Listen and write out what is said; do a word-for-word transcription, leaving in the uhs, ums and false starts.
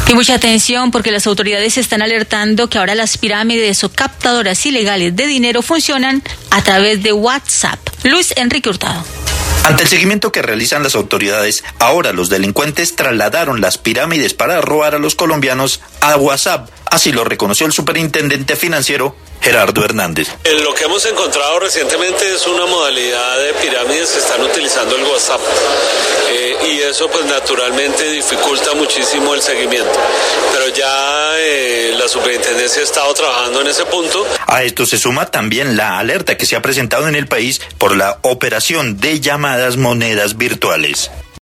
Y mucha atención porque las autoridades están alertando que ahora las pirámides o captadoras ilegales de dinero funcionan a través de WhatsApp. Luis Enrique Hurtado. Ante el seguimiento que realizan las autoridades, ahora los delincuentes trasladaron las pirámides para robar a los colombianos a WhatsApp. Así lo reconoció el superintendente financiero Gerardo Hernández. Lo que hemos encontrado recientemente es una modalidad de pirámides que están utilizando el WhatsApp eh, y eso pues naturalmente dificulta muchísimo el seguimiento, pero ya eh, la superintendencia ha estado trabajando en ese punto. A esto se suma también la alerta que se ha presentado en el país por la operación de llamadas monedas virtuales.